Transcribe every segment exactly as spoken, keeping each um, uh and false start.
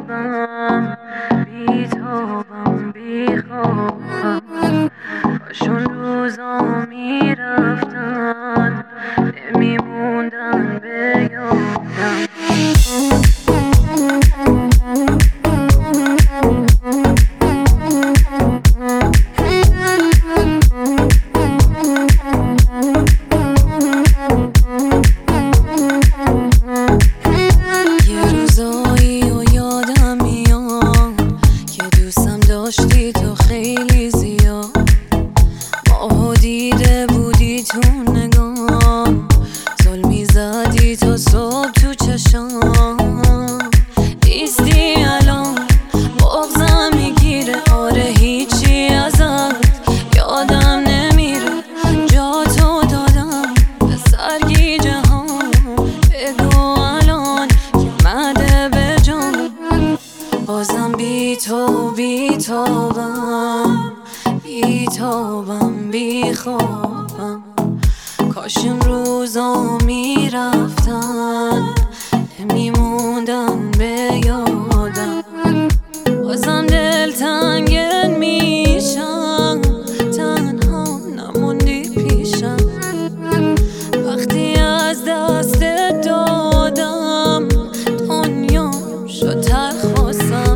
بیتابم بیتابم بیخوابم کاشون روزا میرفتن نمیموندن به یادم. داشتی تو خیلی زیاد ماهو دیده بودی تو نگام، ظلمی زدی تا صبح تو چشام. نیستی الان بغضم میگیره، آره هیچی ازت یادم نمیره. جا تو دادم به سرگی جهان، بگو الان که مده به جان. بازم بی تو بیتابم بیتابم بیخوابم کاش این روزا میرفتن نمیموندن به یادم. بازم دلتنگت میشم تنها نموندی پیشم، وقتی از دست دادم دنیا شد تلخ واسم.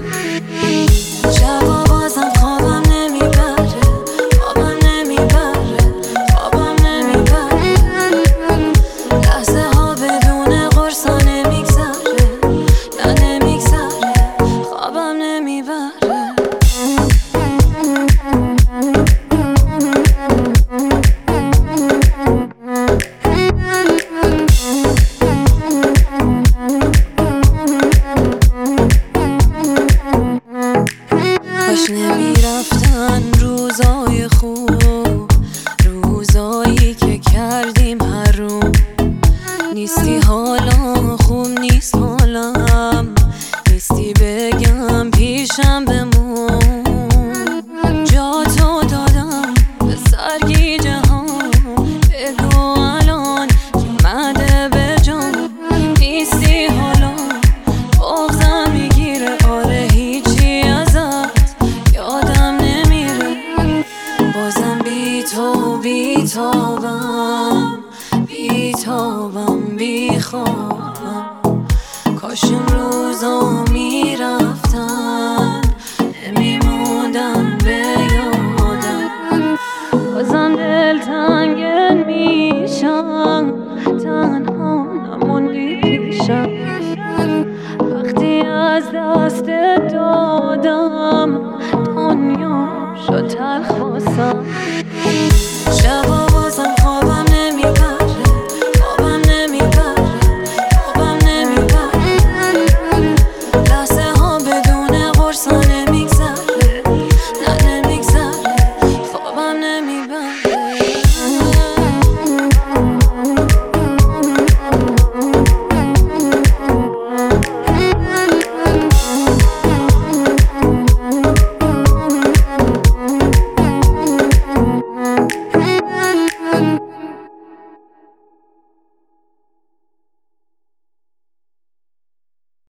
کاش نمیرفتن روزای خوب، روزایی که کردیم حروم. نیستی حالا خوب نیست حالم، نیستی بگم پیشم بمون. جا تو دادم به سرگی جهان، بگو الان که مده به جان. نیستی حالا بغضم میگیره، آره هیچی ازت یادم نمیره. بازم بی تو بیتابم بیتابم بیخوابم کاش این روزا میرفتن نمیموندن به یادم. بازم دلتنگت میشم تنها نموندی پیشم، وقتی از دست دادم دنیا شد تلخ واسم.